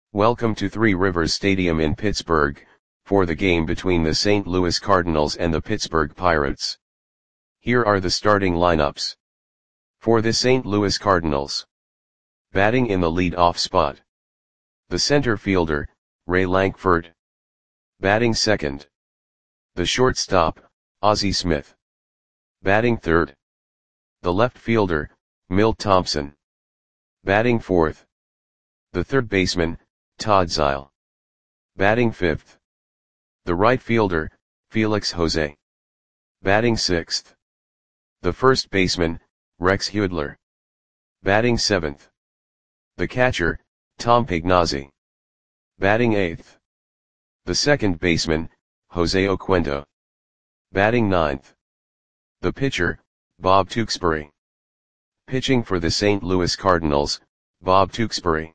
Welcome to Three Rivers Stadium in Pittsburgh, for the game between the St. Louis Cardinals and the Pittsburgh Pirates. Here are the starting lineups. For the St. Louis Cardinals. Batting in the lead-off spot. The center fielder, Ray Lankford. Batting second. The shortstop, Ozzie Smith. Batting third. The left fielder, Milt Thompson. Batting fourth. The third baseman, Todd Zeile. Batting fifth. The right fielder, Felix Jose. Batting sixth. The first baseman, Rex Huidler. Batting seventh. The catcher, Tom Pagnozzi. Batting eighth. The second baseman, Jose Oquendo. Batting ninth. The pitcher, Bob Tewksbury. Pitching for the St. Louis Cardinals, Bob Tewksbury.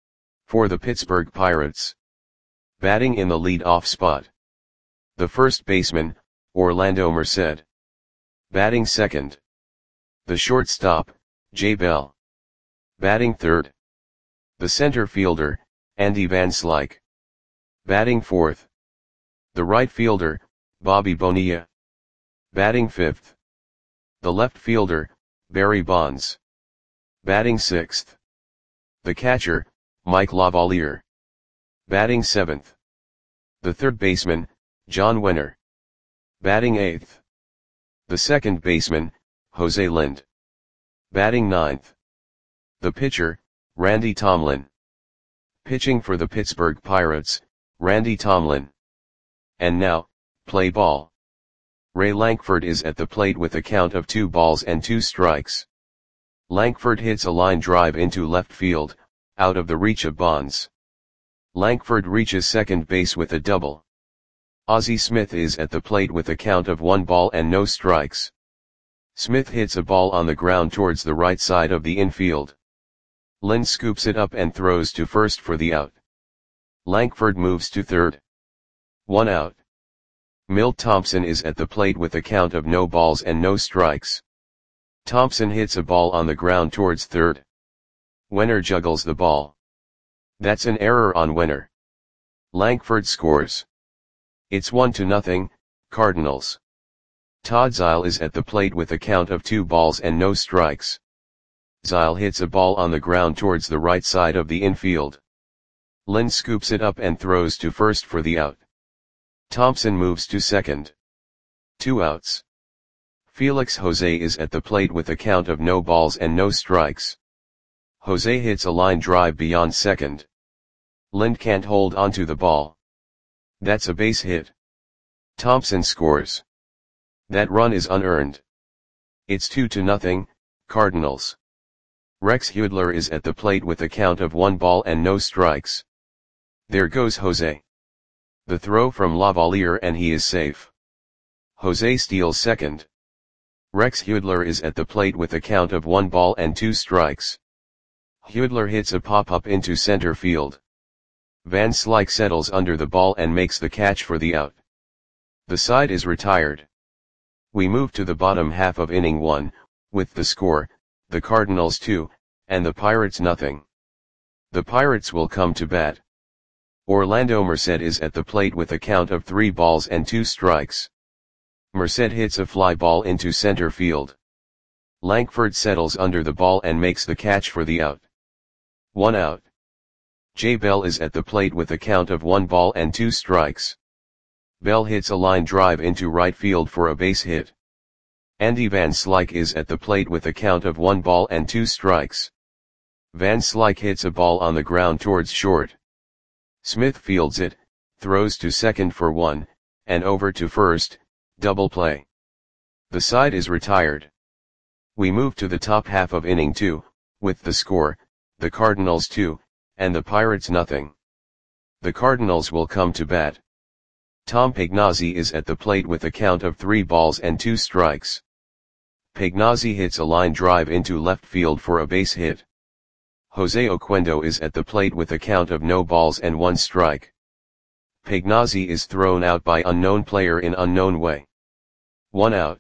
For the Pittsburgh Pirates. Batting in the lead-off spot. The first baseman, Orlando Merced. Batting second. The shortstop, Jay Bell. Batting third. The center fielder, Andy Van Slyke. Batting fourth. The right fielder, Bobby Bonilla. Batting fifth. The left fielder, Barry Bonds. Batting sixth. The catcher, Mike Lavalier. Batting seventh. The third baseman, John Wenner. Batting eighth. The second baseman, Jose Lind. Batting ninth. The pitcher, Randy Tomlin. Pitching for the Pittsburgh Pirates, Randy Tomlin. And now, play ball. Ray Lankford is at the plate with a count of 2 balls and 2 strikes. Lankford hits a line drive into left field, out of the reach of Bonds. Lankford reaches second base with a double. Ozzie Smith is at the plate with a count of 1 ball and no strikes. Smith hits a ball on the ground towards the right side of the infield. Lind scoops it up and throws to first for the out. Lankford moves to third. 1 out. Milt Thompson is at the plate with a count of no balls and no strikes. Thompson hits a ball on the ground towards third. Wenner juggles the ball. That's an error on Wenner. Lankford scores. It's 1-0, Cardinals. Todd Zeile is at the plate with a count of 2 balls and no strikes. Zeile hits a ball on the ground towards the right side of the infield. Lind scoops it up and throws to first for the out. Thompson moves to second. 2 outs. Felix Jose is at the plate with a count of no balls and no strikes. Jose hits a line drive beyond second. Lind can't hold onto the ball. That's a base hit. Thompson scores. That run is unearned. It's 2-0, Cardinals. Rex Huidler is at the plate with a count of 1 ball and no strikes. There goes Jose. The throw from Lavalier and he is safe. Jose steals second. Rex Huidler is at the plate with a count of 1 ball and 2 strikes. Huidler hits a pop-up into center field. Van Slyke settles under the ball and makes the catch for the out. The side is retired. We move to the bottom half of inning 1, with the score, the Cardinals 2, and the Pirates nothing. The Pirates will come to bat. Orlando Merced is at the plate with a count of 3 balls and 2 strikes. Merced hits a fly ball into center field. Lankford settles under the ball and makes the catch for the out. 1 out. Jay Bell is at the plate with a count of 1 ball and 2 strikes. Bell hits a line drive into right field for a base hit. Andy Van Slyke is at the plate with a count of 1 ball and 2 strikes. Van Slyke hits a ball on the ground towards short. Smith fields it, throws to second for 1, and over to first, double play. The side is retired. We move to the top half of inning 2, with the score, the Cardinals 2, and the Pirates nothing. The Cardinals will come to bat. Tom Pagnozzi is at the plate with a count of 3 balls and 2 strikes. Pagnozzi hits a line drive into left field for a base hit. Jose Oquendo is at the plate with a count of no balls and 1 strike. Pagnozzi is thrown out by unknown player in unknown way. 1 out.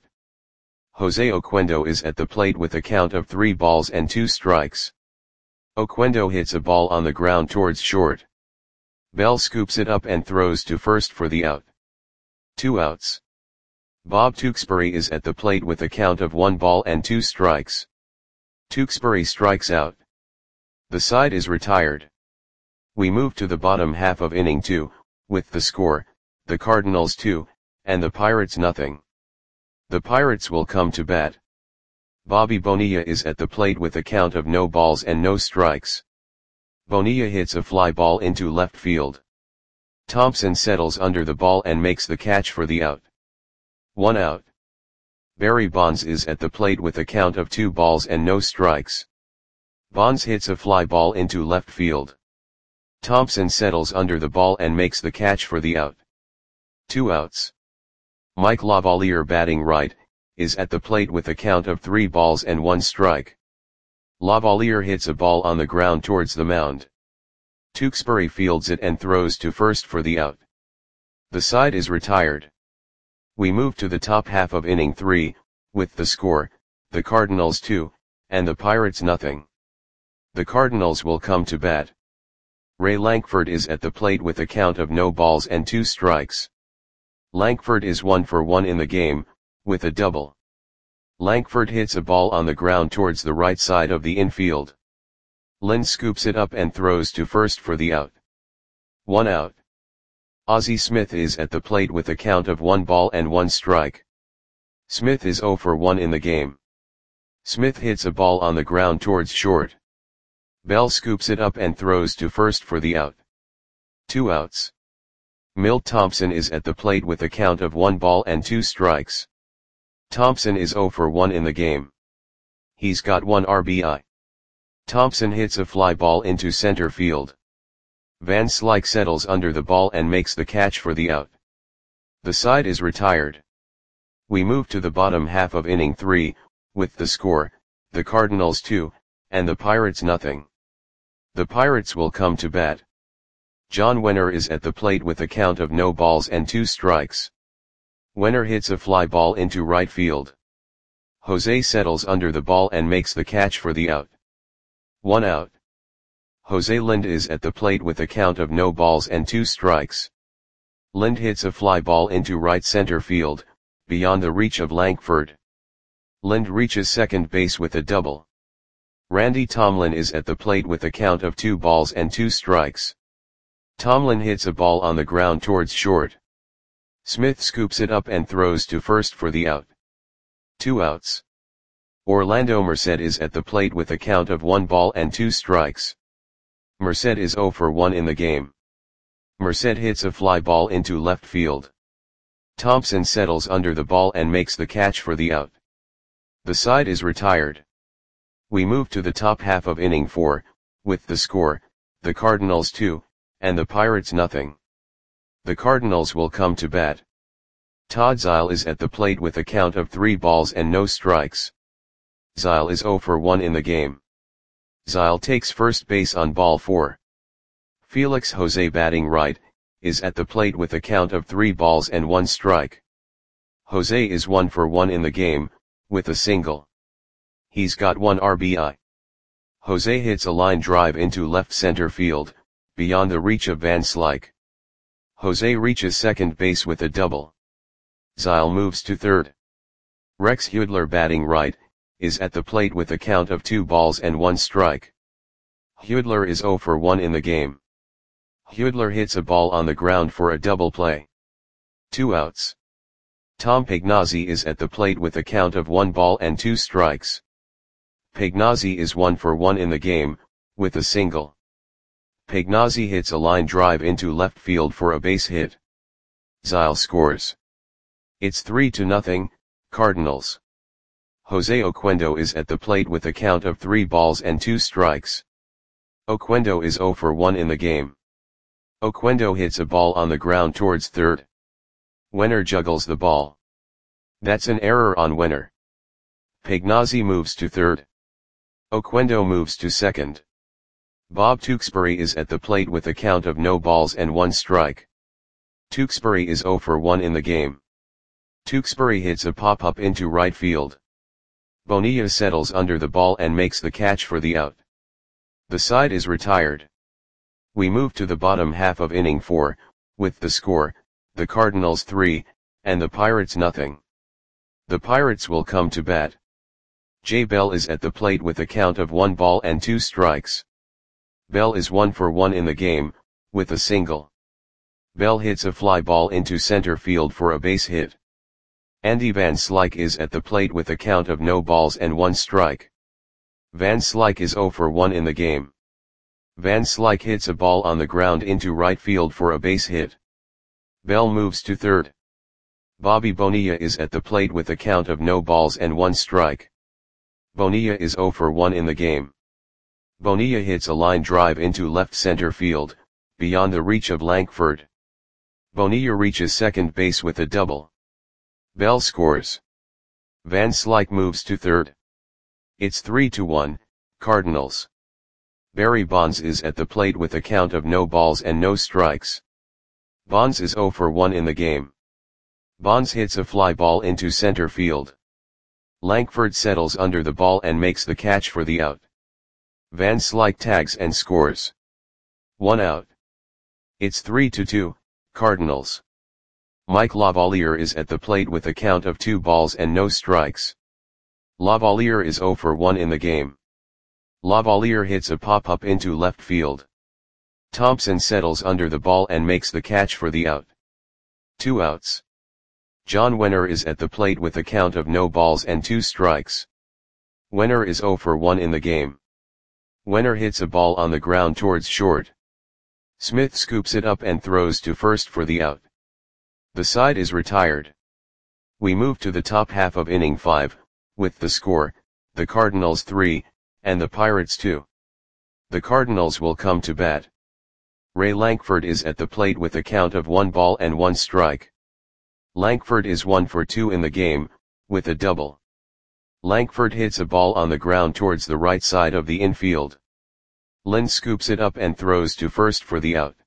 Jose Oquendo is at the plate with a count of 3 balls and 2 strikes. Oquendo hits a ball on the ground towards short. Bell scoops it up and throws to first for the out. 2 outs. Bob Tewksbury is at the plate with a count of 1 ball and 2 strikes. Tewksbury strikes out. The side is retired. We move to the bottom half of inning 2, with the score, the Cardinals 2, and the Pirates nothing. The Pirates will come to bat. Bobby Bonilla is at the plate with a count of no balls and no strikes. Bonilla hits a fly ball into left field. Thompson settles under the ball and makes the catch for the out. 1 out. Barry Bonds is at the plate with a count of 2 balls and no strikes. Bonds hits a fly ball into left field. Thompson settles under the ball and makes the catch for the out. 2 outs. Mike Lavalier, batting right, is at the plate with a count of 3 balls and 1 strike. Lavalier hits a ball on the ground towards the mound. Tewksbury fields it and throws to first for the out. The side is retired. We move to the top half of inning 3, with the score, the Cardinals 2, and the Pirates nothing. The Cardinals will come to bat. Ray Lankford is at the plate with a count of no balls and 2 strikes. Lankford is 1 for 1 in the game, with a double. Lankford hits a ball on the ground towards the right side of the infield. Lind scoops it up and throws to first for the out. 1 out. Ozzie Smith is at the plate with a count of 1 ball and 1 strike. Smith is 0 for 1 in the game. Smith hits a ball on the ground towards short. Bell scoops it up and throws to first for the out. 2 outs. Milt Thompson is at the plate with a count of 1 ball and 2 strikes. Thompson is 0 for 1 in the game. He's got 1 RBI. Thompson hits a fly ball into center field. Van Slyke settles under the ball and makes the catch for the out. The side is retired. We move to the bottom half of inning 3, with the score, the Cardinals 2, and the Pirates nothing. The Pirates will come to bat. John Wenner is at the plate with a count of no balls and 2 strikes. Wenner hits a fly ball into right field. Jose settles under the ball and makes the catch for the out. 1 out. Jose Lind is at the plate with a count of no balls and 2 strikes. Lind hits a fly ball into right center field, beyond the reach of Lankford. Lind reaches second base with a double. Randy Tomlin is at the plate with a count of 2 balls and 2 strikes. Tomlin hits a ball on the ground towards short. Smith scoops it up and throws to first for the out. 2 outs. Orlando Merced is at the plate with a count of 1 ball and 2 strikes. Merced is 0 for 1 in the game. Merced hits a fly ball into left field. Thompson settles under the ball and makes the catch for the out. The side is retired. We move to the top half of inning 4, with the score, the Cardinals 2, and the Pirates nothing. The Cardinals will come to bat. Todd Zeile is at the plate with a count of 3 balls and no strikes. Zeile is 0 for 1 in the game. Zeile takes first base on ball 4. Felix Jose, batting right, is at the plate with a count of 3 balls and 1 strike. Jose is 1 for 1 in the game, with a single. He's got 1 RBI. Jose hits a line drive into left center field, beyond the reach of Van Slyke. Jose reaches second base with a double. Zeile moves to third. Rex Hudler, batting right, is at the plate with a count of 2 balls and 1 strike. Hudler is 0 for 1 in the game. Hudler hits a ball on the ground for a double play. 2 outs. Tom Pagnozzi is at the plate with a count of 1 ball and 2 strikes. Pagnozzi is 1 for 1 in the game, with a single. Pagnozzi hits a line drive into left field for a base hit. Zeile scores. It's 3-0, Cardinals. Jose Oquendo is at the plate with a count of 3 balls and 2 strikes. Oquendo is 0 for 1 in the game. Oquendo hits a ball on the ground towards third. Wenner juggles the ball. That's an error on Wenner. Pagnozzi moves to third. Oquendo moves to second. Bob Tewksbury is at the plate with a count of no balls and 1 strike. Tewksbury is 0 for 1 in the game. Tewksbury hits a pop-up into right field. Bonilla settles under the ball and makes the catch for the out. The side is retired. We move to the bottom half of inning 4, with the score, the Cardinals 3, and the Pirates nothing. The Pirates will come to bat. Jay Bell is at the plate with a count of 1 ball and 2 strikes. Bell is 1 for 1 in the game, with a single. Bell hits a fly ball into center field for a base hit. Andy Van Slyke is at the plate with a count of no balls and 1 strike. Van Slyke is 0 for 1 in the game. Van Slyke hits a ball on the ground into right field for a base hit. Bell moves to third. Bobby Bonilla is at the plate with a count of no balls and 1 strike. Bonilla is 0 for 1 in the game. Bonilla hits a line drive into left center field, beyond the reach of Lankford. Bonilla reaches second base with a double. Bell scores. Van Slyke moves to third. It's 3-1, Cardinals. Barry Bonds is at the plate with a count of no balls and no strikes. Bonds is 0 for 1 in the game. Bonds hits a fly ball into center field. Lankford settles under the ball and makes the catch for the out. Van Slyke tags and scores. 1 out. It's 3-2, Cardinals. Mike Lavalier is at the plate with a count of 2 balls and no strikes. Lavalier is 0 for 1 in the game. Lavalier hits a pop-up into left field. Thompson settles under the ball and makes the catch for the out. 2 outs. John Wenner is at the plate with a count of no balls and 2 strikes. Wenner is 0 for 1 in the game. Wenner hits a ball on the ground towards short. Smith scoops it up and throws to first for the out. The side is retired. We move to the top half of inning 5, with the score, the Cardinals 3, and the Pirates 2. The Cardinals will come to bat. Ray Lankford is at the plate with a count of 1 ball and 1 strike. Lankford is 1 for 2 in the game, with a double. Lankford hits a ball on the ground towards the right side of the infield. Lynn scoops it up and throws to first for the out.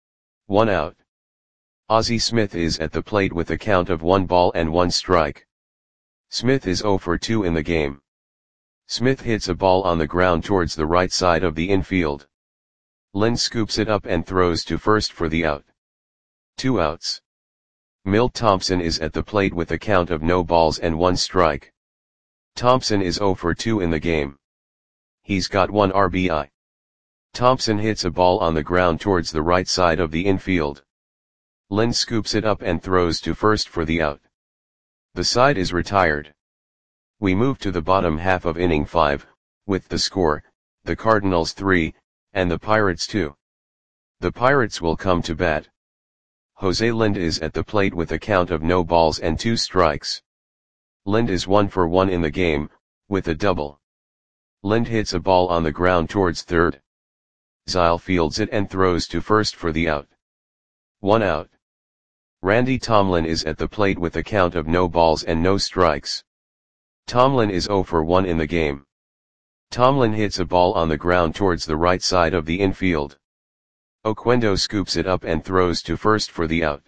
1 out. Ozzie Smith is at the plate with a count of 1 ball and 1 strike. Smith is 0 for 2 in the game. Smith hits a ball on the ground towards the right side of the infield. Lynn scoops it up and throws to first for the out. 2 outs. Milt Thompson is at the plate with a count of no balls and 1 strike. Thompson is 0 for 2 in the game. He's got 1 RBI. Thompson hits a ball on the ground towards the right side of the infield. Lynn scoops it up and throws to first for the out. The side is retired. We move to the bottom half of inning 5, with the score, the Cardinals 3, and the Pirates 2. The Pirates will come to bat. Jose Lind is at the plate with a count of no balls and 2 strikes. Lind is 1 for 1 in the game, with a double. Lind hits a ball on the ground towards third. Zile fields it and throws to first for the out. 1 out. Randy Tomlin is at the plate with a count of no balls and no strikes. Tomlin is 0 for 1 in the game. Tomlin hits a ball on the ground towards the right side of the infield. Oquendo scoops it up and throws to first for the out.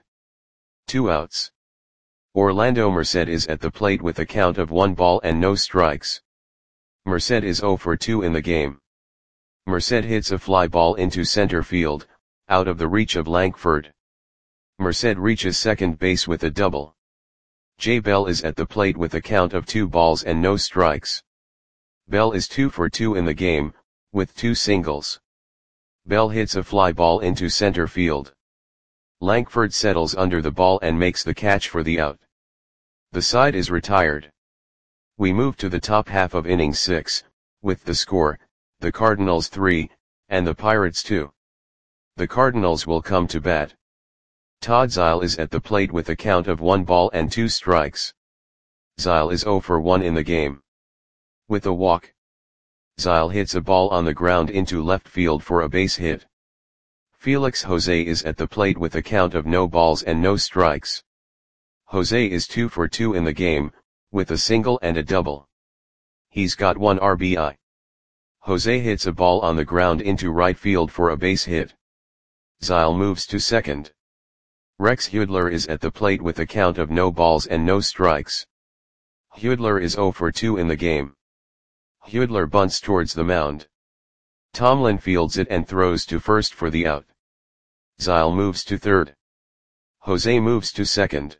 2 outs. Orlando Merced is at the plate with a count of 1 ball and no strikes. Merced is 0 for 2 in the game. Merced hits a fly ball into center field, out of the reach of Lankford. Merced reaches second base with a double. Jay Bell is at the plate with a count of 2 balls and no strikes. Bell is 2 for 2 in the game, with 2 singles. Bell hits a fly ball into center field. Lankford settles under the ball and makes the catch for the out. The side is retired. We move to the top half of inning 6, with the score, the Cardinals 3, and the Pirates 2. The Cardinals will come to bat. Todd Zile is at the plate with a count of 1 ball and 2 strikes. Zile is 0 for 1 in the game. With a walk. Zile hits a ball on the ground into left field for a base hit. Felix Jose is at the plate with a count of no balls and no strikes. Jose is 2 for 2 in the game, with a single and a double. He's got 1 RBI. Jose hits a ball on the ground into right field for a base hit. Zile moves to second. Rex Hudler is at the plate with a count of no balls and no strikes. Hudler is 0 for 2 in the game. Hudler bunts towards the mound. Tomlin fields it and throws to first for the out. Zile moves to third. Jose moves to second.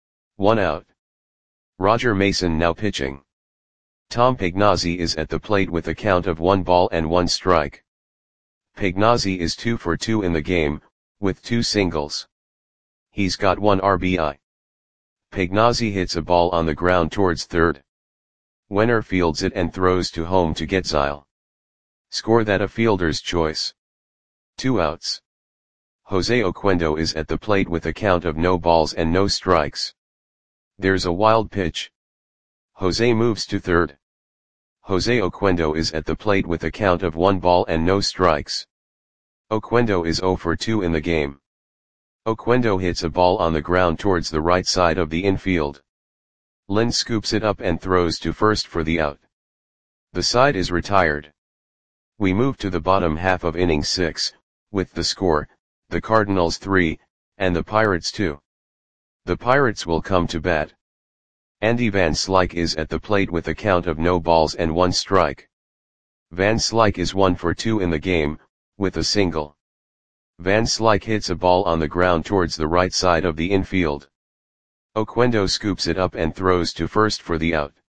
1 out. Roger Mason now pitching. Tom Pagnozzi is at the plate with a count of 1 ball and 1 strike. Pagnozzi is 2 for 2 in the game, with 2 singles. He's got 1 RBI. Pagnozzi hits a ball on the ground towards third. Wenner fields it and throws to home to get Zile. Score that a fielder's choice. 2 outs. Jose Oquendo is at the plate with a count of no balls and no strikes. There's a wild pitch. Jose moves to third. Jose Oquendo is at the plate with a count of 1 ball and no strikes. Oquendo is 0 for 2 in the game. Oquendo hits a ball on the ground towards the right side of the infield. Lind scoops it up and throws to first for the out. The side is retired. We move to the bottom half of inning 6, with the score, the Cardinals 3, and the Pirates 2. The Pirates will come to bat. Andy Van Slyke is at the plate with a count of no balls and 1 strike. Van Slyke is 1 for 2 in the game, with a single. Van Slyke hits a ball on the ground towards the right side of the infield. Oquendo scoops it up and throws to first for the out.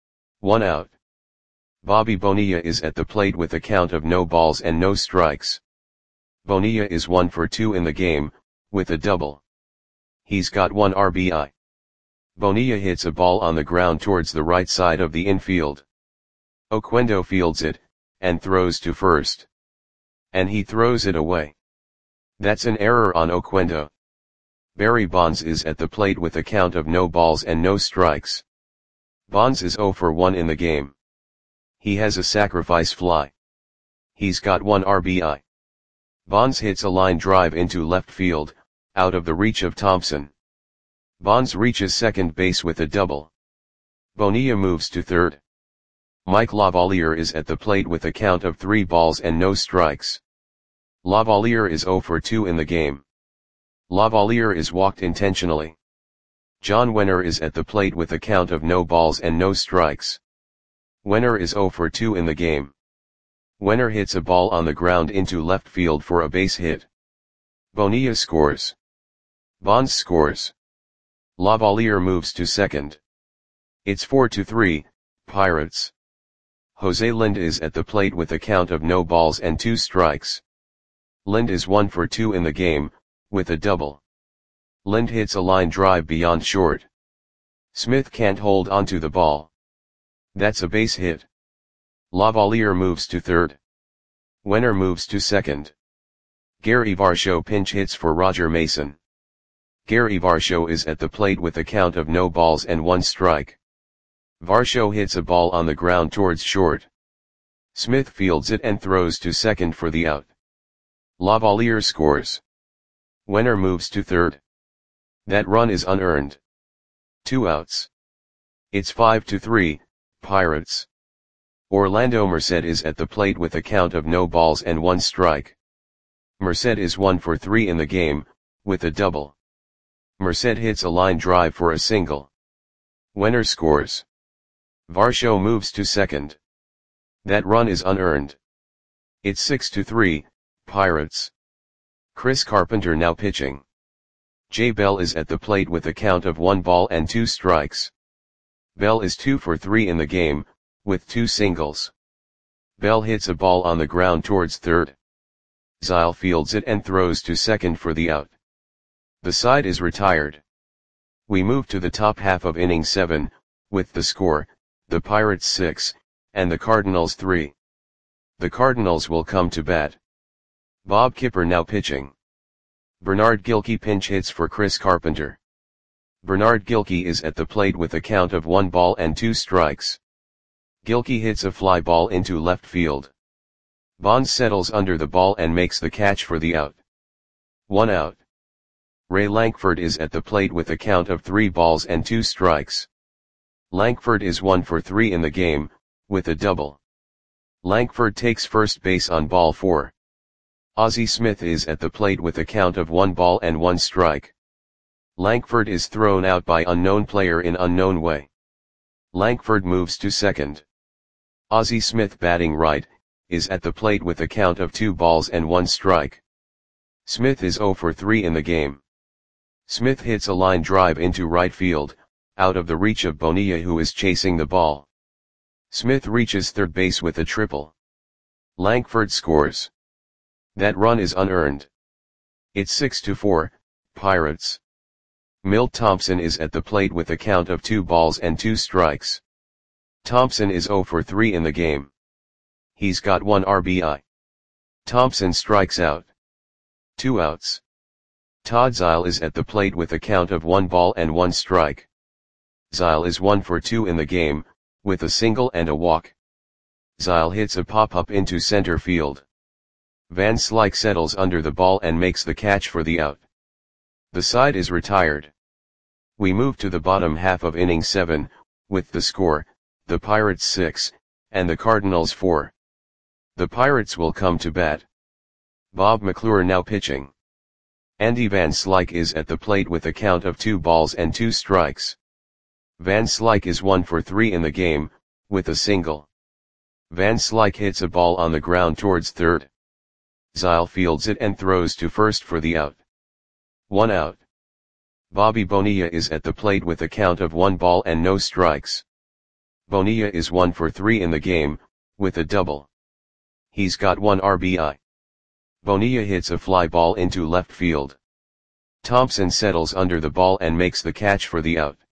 1 out. Bobby Bonilla is at the plate with a count of no balls and no strikes. Bonilla is 1 for 2 in the game, with a double. He's got 1 RBI. Bonilla hits a ball on the ground towards the right side of the infield. Oquendo fields it, and throws to first. And he throws it away. That's an error on Oquendo. Barry Bonds is at the plate with a count of no balls and no strikes. Bonds is 0 for 1 in the game. He has a sacrifice fly. He's got 1 RBI. Bonds hits a line drive into left field, out of the reach of Thompson. Bonds reaches second base with a double. Bonilla moves to third. Mike Lavalier is at the plate with a count of 3 balls and no strikes. Lavalier is 0 for 2 in the game. Lavalier is walked intentionally. John Wenner is at the plate with a count of no balls and no strikes. Wenner is 0 for 2 in the game. Wenner hits a ball on the ground into left field for a base hit. Bonilla scores. Bonds scores. Lavalier moves to second. It's 4-3, Pirates. Jose Lind is at the plate with a count of no balls and 2 strikes. Lind is 1 for 2 in the game, with a double. Lind hits a line drive beyond short. Smith can't hold onto the ball. That's a base hit. Lavalier moves to third. Wenner moves to second. Gary Varsho pinch hits for Roger Mason. Gary Varsho is at the plate with a count of no balls and 1 strike. Varsho hits a ball on the ground towards short. Smith fields it and throws to second for the out. Lavalier scores. Wenner moves to third. That run is unearned. 2 outs. It's 5-3, Pirates. Orlando Merced is at the plate with a count of no balls and 1 strike. Merced is 1 for 3 in the game, with a double. Merced hits a line drive for a single. Wenner scores. Varsho moves to second. That run is unearned. It's 6-3, Pirates. Chris Carpenter now pitching. Jay Bell is at the plate with a count of 1 ball and 2 strikes. Bell is 2 for 3 in the game, with 2 singles. Bell hits a ball on the ground towards third. Zile fields it and throws to second for the out. The side is retired. We move to the top half of inning 7, with the score, the Pirates 6, and the Cardinals 3. The Cardinals will come to bat. Bob Kipper now pitching. Bernard Gilkey pinch hits for Chris Carpenter. Bernard Gilkey is at the plate with a count of 1 ball and 2 strikes. Gilkey hits a fly ball into left field. Bonds settles under the ball and makes the catch for the out. 1 out. Ray Lankford is at the plate with a count of 3 balls and 2 strikes. Lankford is 1 for 3 in the game, with a double. Lankford takes first base on ball 4. Ozzie Smith is at the plate with a count of 1 ball and 1 strike. Lankford is thrown out by unknown player in unknown way. Lankford moves to second. Ozzie Smith batting right, is at the plate with a count of 2 balls and 1 strike. Smith is 0 for 3 in the game. Smith hits a line drive into right field, out of the reach of Bonilla, who is chasing the ball. Smith reaches third base with a triple. Lankford scores. That run is unearned. It's 6-4, Pirates. Milt Thompson is at the plate with a count of 2 balls and 2 strikes. Thompson is 0 for 3 in the game. He's got 1 RBI. Thompson strikes out. 2 outs. Todd Zeile is at the plate with a count of 1 ball and 1 strike. Zeile is 1 for 2 in the game, with a single and a walk. Zeile hits a pop-up into center field. Van Slyke settles under the ball and makes the catch for the out. The side is retired. We move to the bottom half of inning 7, with the score, the Pirates 6, and the Cardinals 4. The Pirates will come to bat. Bob McClure now pitching. Andy Van Slyke is at the plate with a count of 2 balls and 2 strikes. Van Slyke is 1 for 3 in the game, with a single. Van Slyke hits a ball on the ground towards third. Zeile fields it and throws to first for the out. 1 out. Bobby Bonilla is at the plate with a count of 1 ball and no strikes. Bonilla is 1 for 3 in the game, with a double. He's got 1 RBI. Bonilla hits a fly ball into left field. Thompson settles under the ball and makes the catch for the out.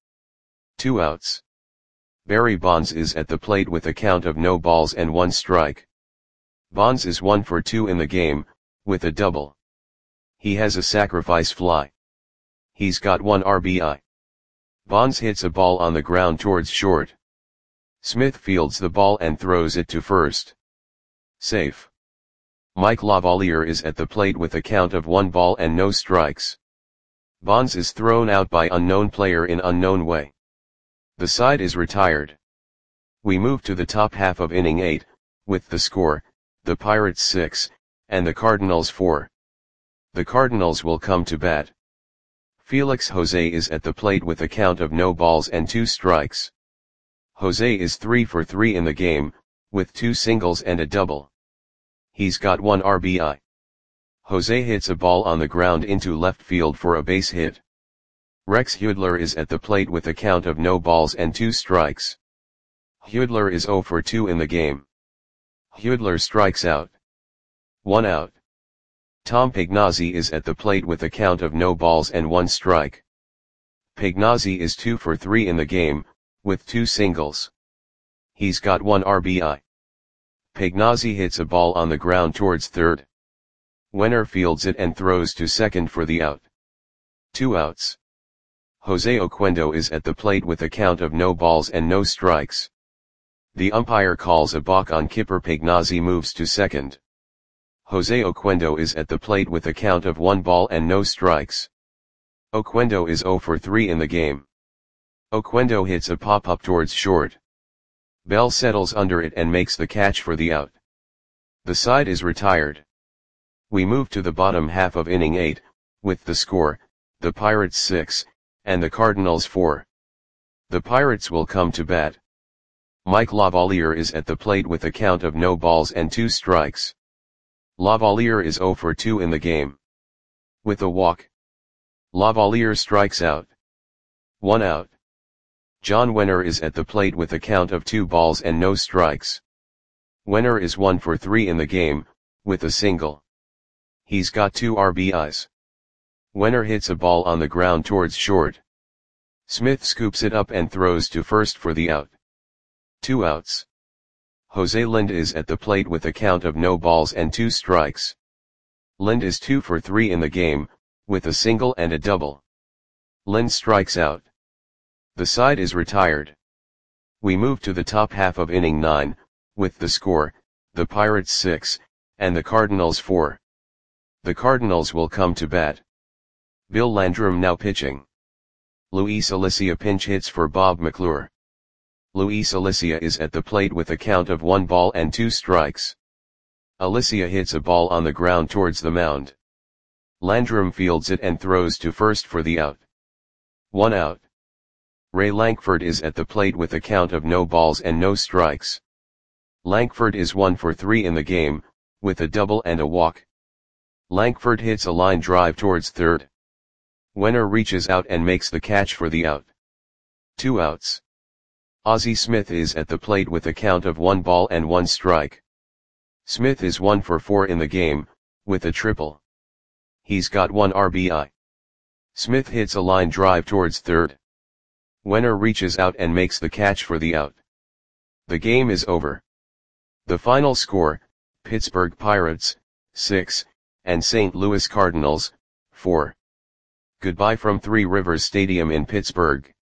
2 outs. Barry Bonds is at the plate with a count of no balls and 1 strike. Bonds is 1 for 2 in the game, with a double. He has a sacrifice fly. He's got 1 RBI. Bonds hits a ball on the ground towards short. Smith fields the ball and throws it to first. Safe. Mike Lavalier is at the plate with a count of 1 ball and no strikes. Bonds is thrown out by unknown player in unknown way. The side is retired. We move to the top half of inning 8, with the score, the Pirates 6, and the Cardinals 4. The Cardinals will come to bat. Felix Jose is at the plate with a count of no balls and 2 strikes. Jose is 3 for 3 in the game, with 2 singles and a double. He's got 1 RBI. Jose hits a ball on the ground into left field for a base hit. Rex Hudler is at the plate with a count of no balls and 2 strikes. Hudler is 0 for 2 in the game. Hudler strikes out. 1 out. Tom Pignazzi is at the plate with a count of no balls and 1 strike. Pignazzi is 2 for 3 in the game, with 2 singles. He's got 1 RBI. Pignazzi hits a ball on the ground towards third. Wenner fields it and throws to second for the out. 2 outs. Jose Oquendo is at the plate with a count of no balls and no strikes. The umpire calls a balk on Kipper. Pignazzi moves to second. Jose Oquendo is at the plate with a count of 1 ball and no strikes. Oquendo is 0 for 3 in the game. Oquendo hits a pop-up towards short. Bell settles under it and makes the catch for the out. The side is retired. We move to the bottom half of inning 8, with the score, the Pirates 6, and the Cardinals 4. The Pirates will come to bat. Mike Lavalier is at the plate with a count of no balls and 2 strikes. Lavalier is 0 for 2 in the game. With a walk. Lavalier strikes out. 1 out. John Wenner is at the plate with a count of 2 balls and no strikes. Wenner is 1 for 3 in the game, with a single. He's got 2 RBIs. Wenner hits a ball on the ground towards short. Smith scoops it up and throws to first for the out. 2 outs. Jose Lind is at the plate with a count of no balls and 2 strikes. Lind is 2 for 3 in the game, with a single and a double. Lind strikes out. The side is retired. We move to the top half of inning 9, with the score, the Pirates 6, and the Cardinals 4. The Cardinals will come to bat. Bill Landrum now pitching. Luis Alicia pinch hits for Bob McClure. Luis Alicia is at the plate with a count of 1 ball and 2 strikes. Alicia hits a ball on the ground towards the mound. Landrum fields it and throws to first for the out. 1 out. Ray Lankford is at the plate with a count of no balls and no strikes. Lankford is 1 for 3 in the game, with a double and a walk. Lankford hits a line drive towards third. Wenner reaches out and makes the catch for the out. 2 outs. Ozzie Smith is at the plate with a count of 1 ball and 1 strike. Smith is 1 for 4 in the game, with a triple. He's got 1 RBI. Smith hits a line drive towards third. Wenner reaches out and makes the catch for the out. The game is over. The final score, Pittsburgh Pirates, 6, and St. Louis Cardinals, 4. Goodbye from Three Rivers Stadium in Pittsburgh.